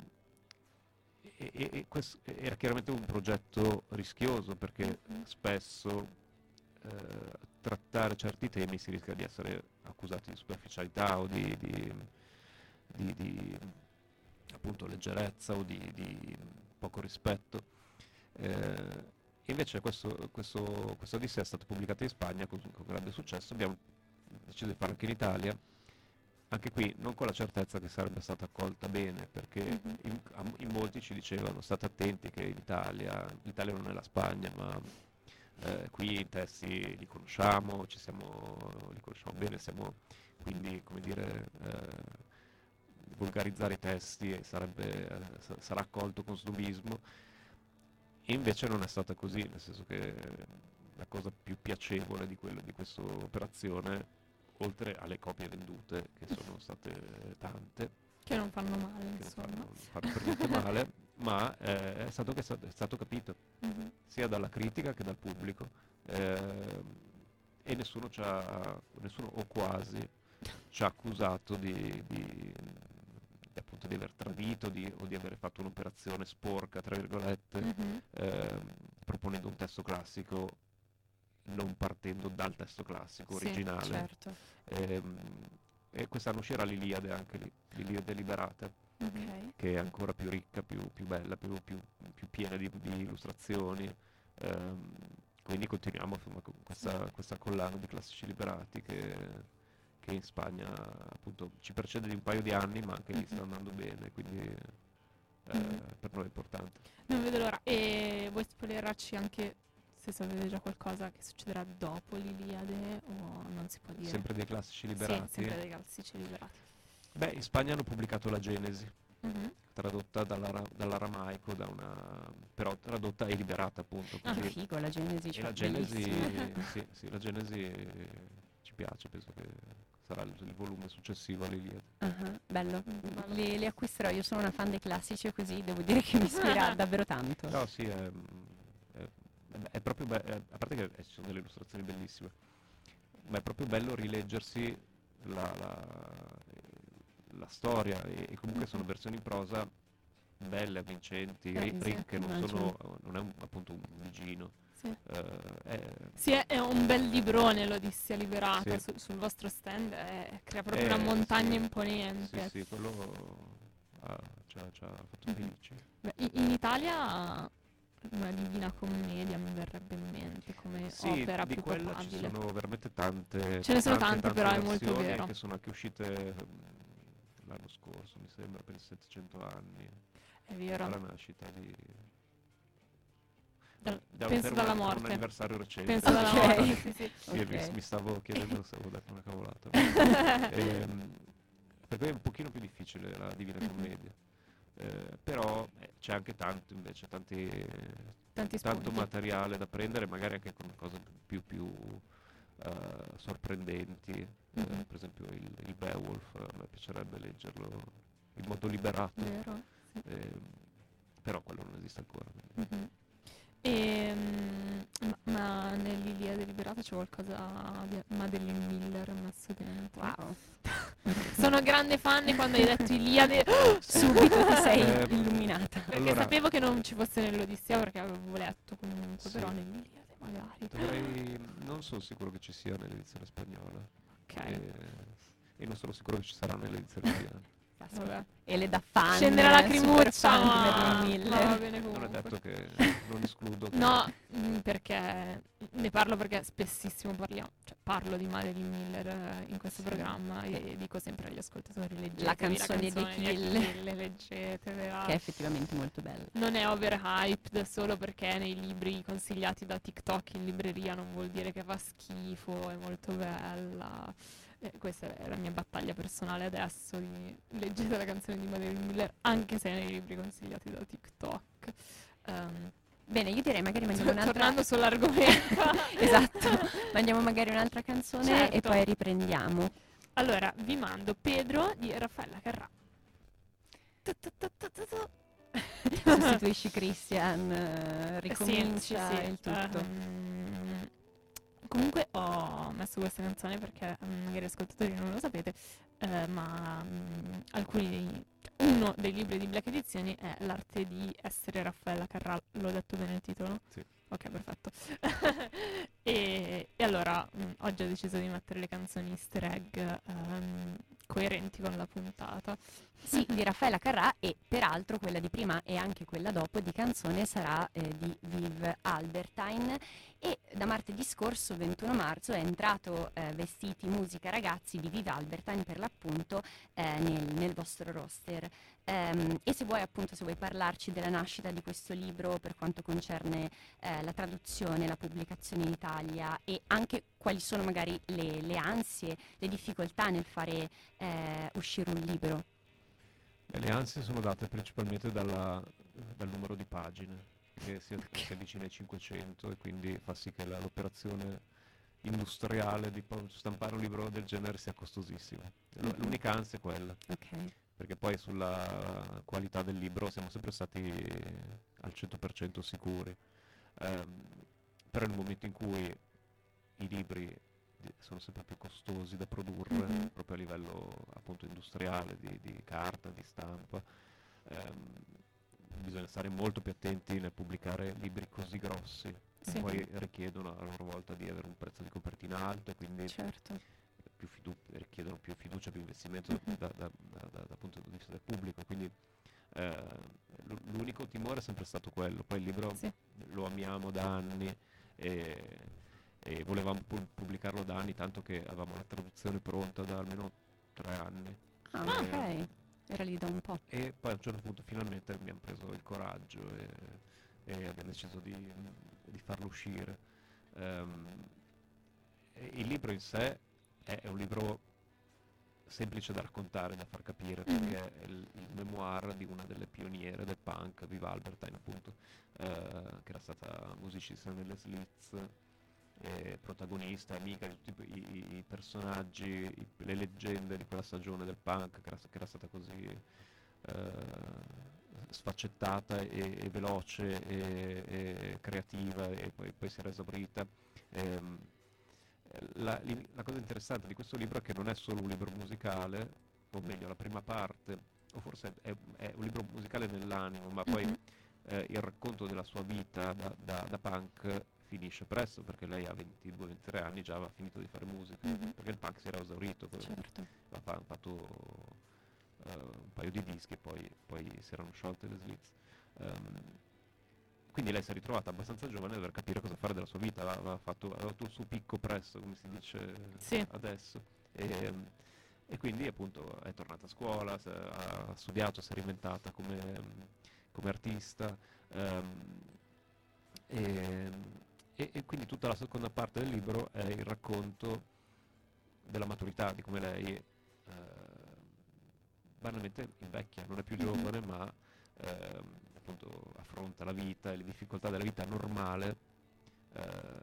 e, e- e questo era chiaramente un progetto rischioso, perché Mhm. spesso eh, trattare certi temi si rischia di essere accusati di superficialità o di, di- di- di, appunto leggerezza o di, di poco rispetto. Eh, invece questo, questo, questa Odissea è stata pubblicata in Spagna con, con grande successo, abbiamo deciso di farlo anche in Italia, anche qui non con la certezza che sarebbe stata accolta bene, perché Mhm. in, a- in molti ci dicevano state attenti che in Italia, l'Italia non è la Spagna, ma eh, qui i testi li conosciamo, ci siamo, li conosciamo bene, siamo quindi, come dire, eh, volgarizzare i testi sarebbe, eh, sa- sarà accolto con snobismo, e invece non è stata così, nel senso che la cosa più piacevole di, quello, di questa operazione, oltre alle copie vendute, che sono state tante, Che non fanno male, che non insomma. fanno, non fanno per niente male, ma eh, è stato che è stato, è stato capito, Mhm. sia dalla critica che dal pubblico, eh, e nessuno, ci ha, nessuno o quasi ci ha accusato di, di, di, appunto, di aver tradito di, o di aver fatto un'operazione sporca, tra virgolette, Mhm. eh, proponendo un testo classico non partendo dal testo classico Sì, originale. certo. Ehm, e quest'anno uscirà l'Iliade anche lì, l'Iliade Liberata, Ok. che è ancora più ricca, più, più bella, più, più- più piena di, di illustrazioni. Ehm, quindi continuiamo insomma, con questa, questa collana di classici liberati che, che in Spagna appunto ci precede di un paio di anni, ma anche lì sta andando bene, quindi eh, Mhm. per noi è importante. Non vedo l'ora. E vuoi spoilerarci anche se sapete già qualcosa che succederà dopo l'Iliade o non si può dire? Sempre dei classici Sì, liberati. sempre dei classici liberati. Beh, in Spagna hanno pubblicato la Genesi, Mhm. tradotta dall'ara- dall'aramaico, da una, però tradotta e liberata appunto. Ah, Così. figo, la Genesi, E cioè, la Genesi, bellissimo. sì, sì, la Genesi eh, ci piace, penso che sarà il, il volume successivo all'Iliade. Ah, bello. Bello. Li, li acquisterò, io sono una fan dei classici e così devo dire che mi ispira davvero tanto. No, sì, è, è- è proprio bello, a parte che ci sono delle illustrazioni bellissime, ma è proprio bello rileggersi la, la- la storia, e, e comunque sono versioni in prosa belle, avvincenti, Eh, ri- sì, ricche, non, immagino. sono, non è un- appunto un vigino. Sì. eh, è- Sì, è, è un bel librone l'Odissea Liberata Sì. su- sul vostro stand, è- crea proprio Eh, una montagna sì. imponente. Sì, sì, quello ah, ci ha, ci ha fatto felici. Beh, in, in Italia una Divina Commedia mi verrebbe in mente come Sì, opera di più quella papabile. ci sono veramente tante. Ce ne sono tante, tante, tante però è molto versioni vero. che sono anche uscite mm, l'anno scorso, mi sembra, per i settecento anni, È vero. alla nascita di. Dal- da- penso per dalla una- per morte. un anniversario recente. Penso dalla Ok. morte, sì, sì. Sì, mi, Ok. mi stavo chiedendo se avevo detto una cavolata. Ehm, per me è un pochino più difficile la Divina Mhm. Commedia. Eh, però eh, c'è anche tanto invece, tanti, Tanti tanto spunti. materiale da prendere, magari anche con cose più, più eh, sorprendenti. Eh, Mhm. per esempio il, il Beowulf, a me piacerebbe leggerlo in modo liberato, Vero? Sì. ehm, però quello non esiste ancora. quindi- Mhm. Ehm, ma, ma nell'Iliade Liberata c'è qualcosa di Madeline Miller messo dentro? Wow. Sono grande fan e quando hai detto Iliade Subito ti sei Eh, illuminata. perché Allora- sapevo che non ci fosse nell'Odissea perché avevo letto comunque, Sì. però nell'Iliade magari. Dovrei, non sono sicuro che ci sia nell'edizione spagnola, Ok, e, e non sono sicuro che ci sarà nell'edizione italiana. vabbè. E le da fan. Scende la lacrimuccia, super fan di ma, Madeline ma va Miller. bene Non è comunque. detto che non escludo che- No, mm, perché ne parlo perché spessissimo parliamo, cioè parlo di Madeline Miller eh, in questo Sì. programma e dico sempre agli ascoltatori leggetevi La canzone di canzone Achille. Achille, leggetevela. Che è effettivamente molto bella. Non è overhyped solo perché è nei libri consigliati da TikTok in libreria, non vuol dire che fa schifo, è molto bella. Eh, questa è la mia battaglia personale adesso, di leggete la canzone di Madeline Miller anche se è nei libri consigliati da TikTok. Ehm, Bene, io direi magari mandiamo un'altra. tornando sull'argomento. Esatto. Mandiamo magari un'altra canzone e Certo. poi riprendiamo. Allora, vi mando Pedro di Raffaella Carrà. Tu, tu, tu, tu, tu, tu. Sostituisci Christian, eh, Sì, ricomincia sì, sì. il tutto. Ehm, comunque ho messo questa canzone perché mm, magari ascoltatori non lo sapete, eh, ma mm, alcuni dei, cioè, uno dei libri di Black Edizioni è L'arte di essere Raffaella Carrà. L'ho detto bene il titolo? Sì. Ok, perfetto. e, e allora mm, oggi ho deciso di mettere le canzoni easter egg ehm, coerenti con la puntata. Sì, di Raffaella Carrà, e peraltro quella di prima e anche quella dopo di canzone sarà eh, di Viv Albertine, e da martedì scorso, ventuno marzo, è entrato eh, Vestiti, Musica, Ragazzi di Viva Albertine per l'appunto eh, nel, nel vostro roster. Um, e se vuoi appunto se vuoi parlarci della nascita di questo libro per quanto concerne eh, la traduzione, la pubblicazione in Italia e anche quali sono magari le, le ansie, le difficoltà nel fare eh, uscire un libro. E le ansie sono date principalmente dalla, dal numero di pagine che si, che si avvicina ai cinquecento e quindi fa sì che la, l'operazione industriale di stampare un libro del genere sia costosissima. Mm-hmm. L'unica ansia è quella. Okay. Perché poi sulla qualità del libro siamo sempre stati al cento per cento sicuri, um, però nel momento in cui i libri sono sempre più costosi da produrre, mm-hmm. proprio a livello appunto industriale, di, di carta, di stampa, um, bisogna stare molto più attenti nel pubblicare libri così grossi, sì. che poi richiedono a loro volta di avere un prezzo di copertina alto e quindi... Certo. Più fidu- richiedono più fiducia, più investimento da, da, da, da, da punto di vista del pubblico, quindi eh, l'unico timore è sempre stato quello. Poi il libro sì. lo amiamo da anni e, e volevamo pu- pubblicarlo da anni, tanto che avevamo la traduzione pronta da almeno tre anni. Ah, e, ok, era lì da un po'. E poi a un certo punto finalmente abbiamo preso il coraggio e, e abbiamo deciso di, di farlo uscire. Um, il libro in sé è un libro semplice da raccontare, da far capire, perché è il, il memoir di una delle pioniere del punk, Viva Albertine appunto, eh, che era stata musicista nelle Slits, eh, protagonista, amica di tutti i, i, i personaggi, i, le leggende di quella stagione del punk, che era, che era stata così eh, sfaccettata e, e veloce e, e creativa, e poi, poi si era esaurita. Ehm, La, la cosa interessante di questo libro è che non è solo un libro musicale, o meglio la prima parte, o forse è, è un libro musicale nell'animo, ma poi mm-hmm. eh, il racconto della sua vita da, da, da punk finisce presto, perché lei a ventidue ventitré anni già aveva finito di fare musica, mm-hmm. perché il punk si era esaurito, certo. aveva fatto uh, un paio di dischi e poi, poi si erano sciolte le Slits. Um, Quindi lei si è ritrovata abbastanza giovane per capire cosa fare della sua vita, aveva fatto, aveva fatto il suo picco presto, come si dice sì. adesso, e, e quindi appunto è tornata a scuola, ha studiato, si è reinventata come, come artista, um, e, e, e quindi tutta la seconda parte del libro è il racconto della maturità, di come lei eh, banalmente invecchia, non è più giovane, ma... Eh, appunto affronta la vita e le difficoltà della vita normale eh,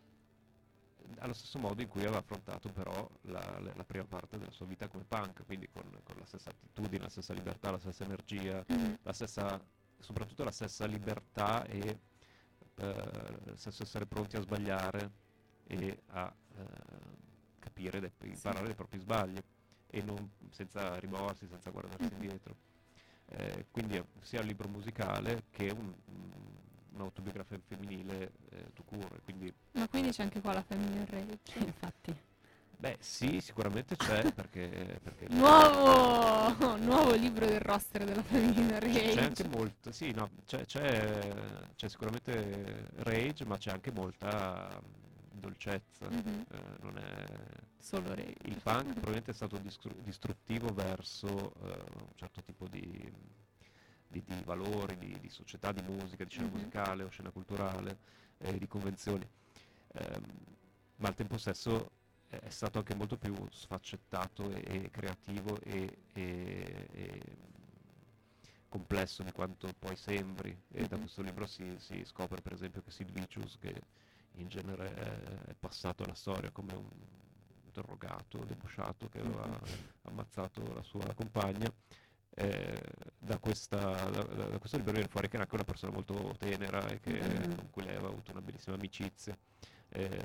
allo stesso modo in cui aveva affrontato però la, la prima parte della sua vita come punk, quindi con, con la stessa attitudine, la stessa libertà, la stessa energia, mm-hmm. la stessa, soprattutto la stessa libertà e eh, il stesso essere pronti a sbagliare e a eh, capire, de, imparare sì. dai propri sbagli e non senza rimorsi, senza guardarsi mm-hmm. indietro. Eh, quindi sia un libro musicale che un, un'autobiografia femminile eh, tout court, quindi... Ma quindi c'è anche qua la Feminine Rage, infatti. Beh sì, sicuramente c'è, perché... perché nuovo, nuovo libro del roster della Feminine Rage. C'è anche molto, sì, no, c'è, c'è, c'è sicuramente rage, ma c'è anche molta dolcezza, mm-hmm. eh, non è... Solo rage. Il punk probabilmente è stato distru- distruttivo verso uh, un certo tipo di, di, di valori, di, di società, di musica, di scena mm-hmm. musicale o scena culturale, eh, di convenzioni, um, ma al tempo stesso è, è stato anche molto più sfaccettato e, e creativo e, e, e complesso di quanto poi sembri, e mm-hmm. da questo libro si, si scopre per esempio che Sid Vicious, che in genere è, è passato alla storia come un interrogato, debosciato, che aveva ammazzato la sua compagna, eh, da, questa, da, da questo libro viene fuori che era anche una persona molto tenera e che, mm-hmm. con cui lei aveva avuto una bellissima amicizia. Eh,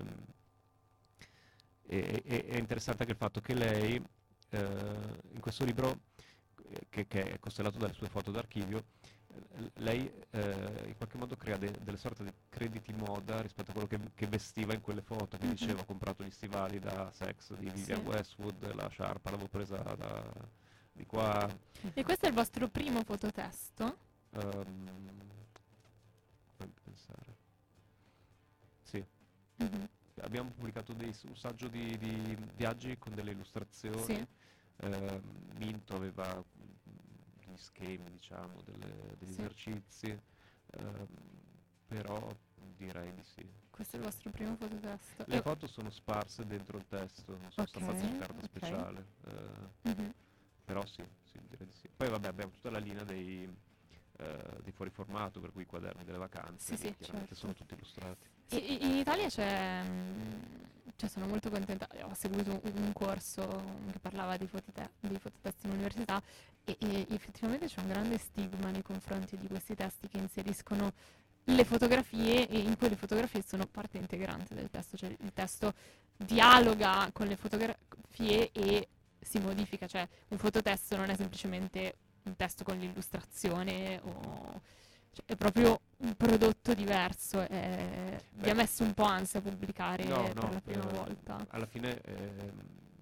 e, e, è interessante anche il fatto che lei, eh, in questo libro, che, che è costellato dalle sue foto d'archivio, lei eh, in qualche modo crea de- delle sorte di crediti moda rispetto a quello che, che vestiva in quelle foto, che mm-hmm. diceva ho comprato gli stivali da Sex di Vivian sì. Westwood, la sciarpa l'avevo presa da, di qua. E questo è il vostro primo fototesto? Um, fammi pensare. Sì, Mhm. abbiamo pubblicato dei, un saggio di, di viaggi con delle illustrazioni. Sì. Eh, Minto aveva mm, degli schemi, diciamo, delle- degli Sì. esercizi, ehm, però direi di sì. Questo è il vostro primo fototesto. Le E- foto sono sparse dentro il testo, non sono state Ok, fatte su carta ok. speciale, eh, Mhm. però sì, sì, direi di sì. Poi vabbè, abbiamo tutta la linea dei, eh, dei fuori formato, per cui i quaderni delle vacanze, Sì, lì sì, chiaramente certo. sono tutti illustrati. Sì, i- in Italia c'è, mm, cioè sono molto contenta, ho seguito un, un corso che parlava di, fotite- di fototesti in università e, e effettivamente c'è un grande stigma nei confronti di questi testi che inseriscono le fotografie e in cui le fotografie sono parte integrante del testo, cioè il testo dialoga con le fotografie e si modifica, cioè un fototesto non è semplicemente un testo con l'illustrazione o cioè, è proprio un prodotto diverso e vi ha Beh, messo un po' ansia pubblicare no, per no, la prima eh, volta. alla fine ehm,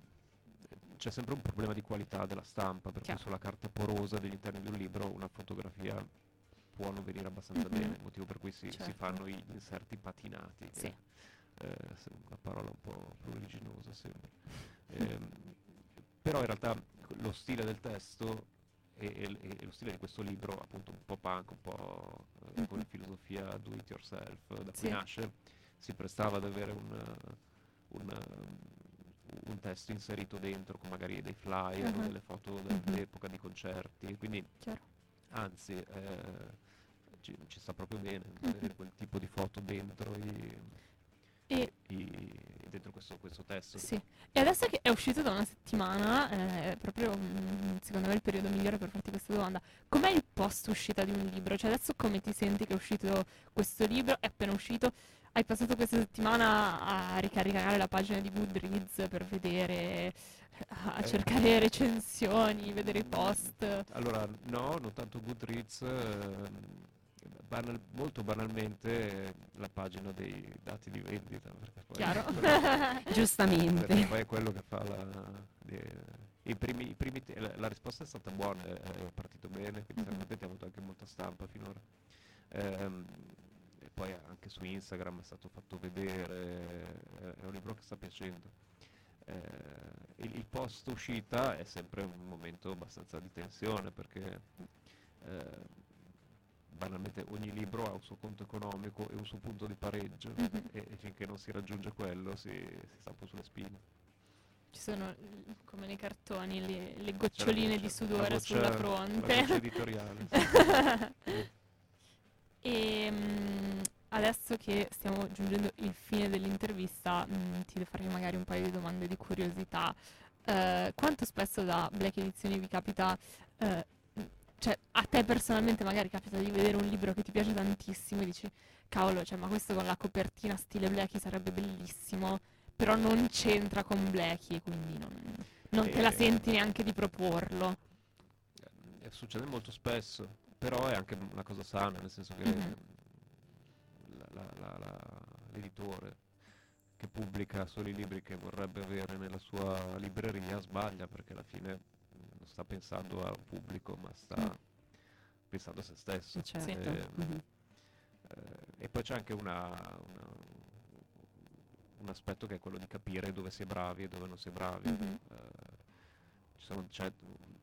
c'è sempre un problema di qualità della stampa, per cui Chiaro. sulla carta porosa degli interni di un libro una fotografia può non venire abbastanza Mhm. bene, motivo per cui si, si Certo. fanno gli inserti patinati, che Sì. eh, se- una parola un po' pruriginosa sembra. Ehm, però in realtà lo stile del testo e, e- e lo stile di questo libro, appunto un po' punk, un po' eh, con Mhm. filosofia do it yourself, da cui Sì. nasce, si prestava ad avere un, un, un testo inserito dentro con magari dei flyer o Mhm. delle foto Mhm. dell'epoca di concerti, quindi Chiaro. anzi eh, ci, ci sta proprio bene Mhm. avere quel tipo di foto dentro, i, E i- dentro questo, questo testo. sì, e adesso che è uscito da una settimana, eh, è proprio mm, secondo me il periodo migliore per farti questa domanda. Com'è il post uscita di un libro? Cioè adesso come ti senti che è uscito questo libro? È appena uscito? Hai passato questa settimana a ricaricare la pagina di Goodreads per vedere, a Eh, cercare recensioni, vedere i post? Allora, no, non tanto Goodreads, ehm, banal- molto banalmente eh, la pagina dei dati di vendita, perché poi, Chiaro? perché Giustamente. poi è quello che fa la, de- i primi, i primi te- la, la risposta è stata buona, è, è partito bene, quindi siamo Mhm. contenti, ha avuto anche molta stampa finora. Ehm, e poi anche su Instagram è stato fatto vedere, è è un libro che sta piacendo. Eh, il, il post uscita è sempre un momento abbastanza di tensione perché eh, banalmente ogni libro ha un suo conto economico e un suo punto di pareggio Mhm. e, e finché non si raggiunge quello si, si sta un po' sulle spine. Ci sono, mm, come nei cartoni, le, le C'è la goccioline goccia- di la sudore goccia- sulla la fronte. goccia editoriale. Sì. E mm, adesso che stiamo giungendo il fine dell'intervista, mm, ti farei magari un paio di domande di curiosità. Eh, quanto spesso da Black Edizioni vi capita, eh, mm, cioè a te personalmente magari capita di vedere un libro che ti piace tantissimo e dici, cavolo, cioè, ma questo con la copertina stile Blackie sarebbe bellissimo, però non c'entra con Blackie, quindi non, non te la E- senti neanche di proporlo. Eh, succede molto spesso, però è anche una cosa sana, nel senso che Mhm. la- la- la- la- l'editore che pubblica solo i libri che vorrebbe avere nella sua libreria sbaglia perché alla fine non sta pensando al pubblico ma sta Mm. pensando a se stesso. Certo. E, Mhm. eh, e poi c'è anche una- una- un aspetto che è quello di capire dove si è bravi e dove non si è bravi. Mhm. Eh, ci sono- c'è-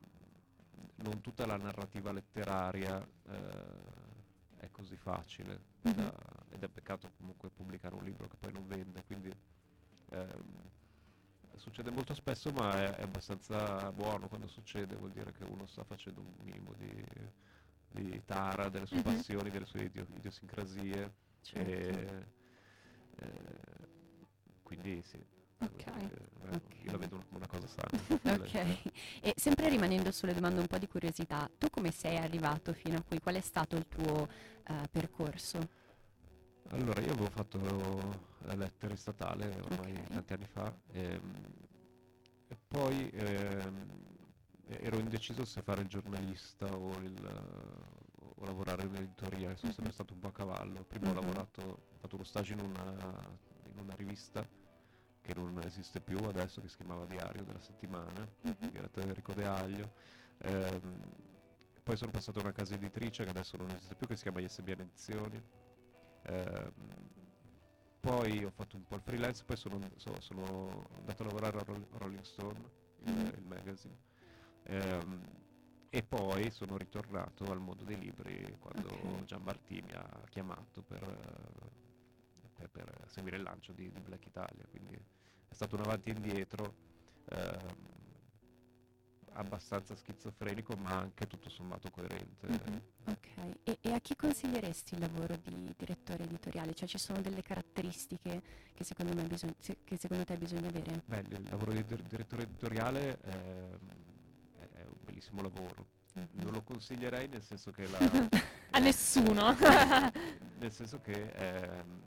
non tutta la narrativa letteraria eh, è così facile Mhm. da- ed è peccato comunque pubblicare un libro che poi non vende, quindi ehm, succede molto spesso ma è, è abbastanza buono quando succede, vuol dire che uno sta facendo un minimo di, di tara delle sue Mhm. passioni, delle sue idio- idiosincrasie Certo. e, eh, quindi sì, devo Ok. dire che, eh, Ok. io la vedo come una cosa sana. Ok, e sempre rimanendo sulle domande un po' di curiosità, tu come sei arrivato fino a qui? Qual è stato il tuo eh, percorso? Allora, io avevo fatto la lettera statale ormai Ok. tanti anni fa ehm, e poi ehm, ero indeciso se fare il giornalista o, il, o lavorare in editoria, sono sempre Mhm. stato un po' a cavallo. Prima ho Mhm. lavorato, ho fatto uno stage in una, in una rivista che non esiste più adesso, che si chiamava Diario della Settimana, Mhm. diretto da Enrico De Aglio. Ehm, poi sono passato a una casa editrice che adesso non esiste più, che si chiama I S B N Edizioni. Ehm, poi ho fatto un po' il freelance, poi sono, so- sono andato a lavorare a Roll- Rolling Stone, il, Mm. il magazine, ehm, e poi sono ritornato al mondo dei libri quando Ok. Gianmartì mi ha chiamato per, eh, per- per seguire il lancio di, di Black Italia, quindi è stato un avanti e indietro, ehm, abbastanza schizofrenico ma anche tutto sommato coerente. Mhm. Ok, e, e a chi consiglieresti il lavoro di direttore editoriale? Cioè ci sono delle caratteristiche che secondo me bisog- se- che secondo te bisogna avere? Beh, il lavoro di dir- direttore editoriale ehm, è un bellissimo lavoro. Non lo consiglierei nel senso che la, A nessuno. nel senso che ehm,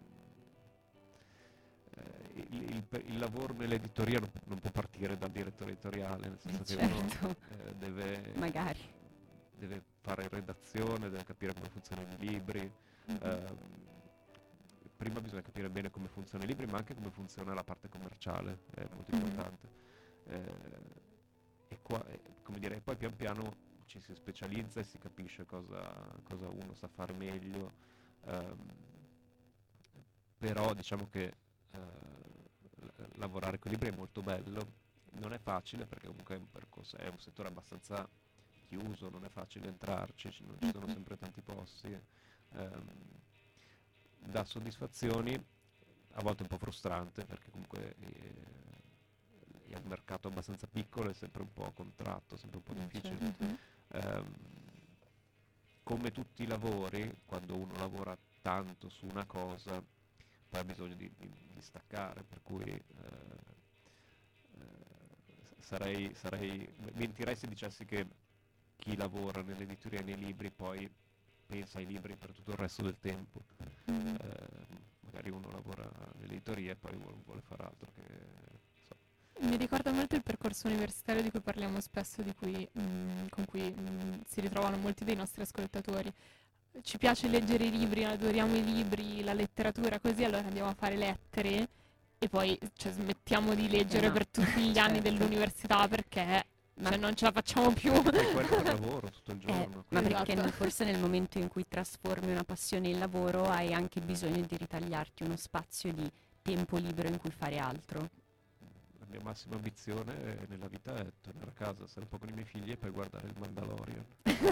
eh, il, il- il lavoro nell'editoria non, non può partire dal direttore editoriale, nel senso che uno Certo, eh, deve, magari. deve fare redazione, deve capire come funzionano i libri. Mhm. ehm, prima bisogna capire bene come funzionano i libri, ma anche come funziona la parte commerciale, è molto Mhm. importante. Eh, e qua, eh, come dire, poi pian piano ci si specializza e si capisce cosa, cosa uno sa fare meglio. ehm, però diciamo che eh, l- lavorare con i libri è molto bello, non è facile perché comunque è un percorso, è un settore abbastanza chiuso, non è facile entrarci, ci- non ci sono Mhm. sempre tanti posti. ehm, dà soddisfazioni, a volte un po' frustrante perché comunque eh, è un mercato abbastanza piccolo, è sempre un po' contratto, sempre un po' Mm, difficile. certo. Mhm. Ehm, come tutti i lavori, quando uno lavora tanto su una cosa, poi ha bisogno di, di- di staccare, per cui eh, eh, sarei, sarei, mentirei se dicessi che chi lavora nell'editoria e nei libri poi pensa ai libri per tutto il resto del tempo. Mhm. Eh, magari uno lavora nell'editoria e poi vuole, vuole fare altro che... so. Mi ricorda molto il percorso universitario di cui parliamo spesso, di cui, mm, con cui mm, si ritrovano molti dei nostri ascoltatori. Ci piace leggere i libri, adoriamo i libri, la letteratura, così allora andiamo a fare lettere e poi cioè, smettiamo di leggere Eh no, per tutti gli anni certo. dell'università perché Ma- cioè, non ce la facciamo più. E quello è il lavoro tutto il Eh, giorno. ma quindi- perché Esatto. nel- forse nel momento in cui trasformi una passione in lavoro hai anche bisogno di ritagliarti uno spazio di tempo libero in cui fare altro. La mia massima ambizione nella vita è tornare a casa, stare un po' con i miei figli e poi guardare il Mandalorian.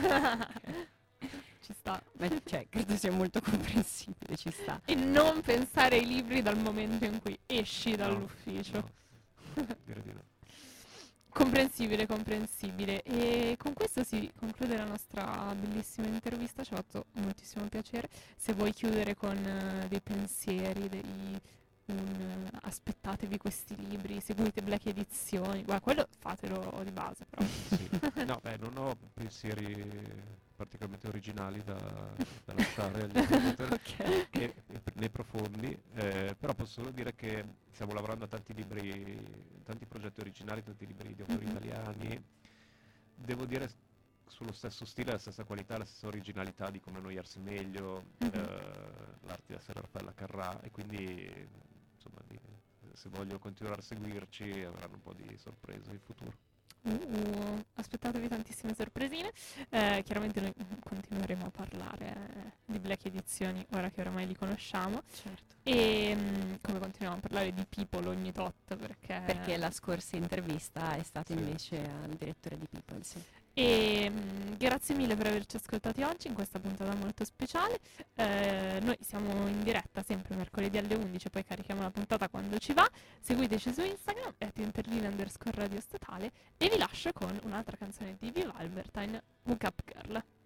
Ci sta. Ma cioè, credo sia molto comprensibile, ci sta. E non pensare ai libri dal momento in cui esci No, dall'ufficio. no, direi di no. Comprensibile, comprensibile. E con questo si conclude la nostra bellissima intervista, ci ha fatto moltissimo piacere. Se vuoi chiudere con eh, dei pensieri, dei, un, eh, aspettatevi questi libri, seguite Black Edizioni, guarda, quello fatelo di base però. Sì. No, beh, non ho pensieri particolarmente originali da, da lasciare agli ascoltatori Ok. e- e- né profondi, eh, però posso solo dire che stiamo lavorando a tanti libri, tanti progetti originali, tanti libri di autori Mhm. italiani. Devo dire sullo stesso stile, la stessa qualità, la stessa originalità di Come annoiarsi meglio, Mhm. eh, l'arte di essere Raffaella Carrà, e quindi insomma di- se voglio continuare a seguirci avranno un po' di sorprese in futuro. Uh, aspettatevi tantissime sorpresine. Eh, chiaramente noi continueremo a parlare eh, di Black Edizioni ora che oramai li conosciamo. Certo. E mm, come continuiamo a parlare di People ogni tot perché, Perché la scorsa intervista è stata Sì. invece al direttore di People, sì. E mm, grazie mille per averci ascoltati oggi in questa puntata molto speciale. Eh, noi siamo in diretta sempre mercoledì alle undici, poi carichiamo la puntata quando ci va. Seguiteci su Instagram at interline underscore radio statale e vi lascio con un'altra canzone di Viva Albertine, Hook Up Girl.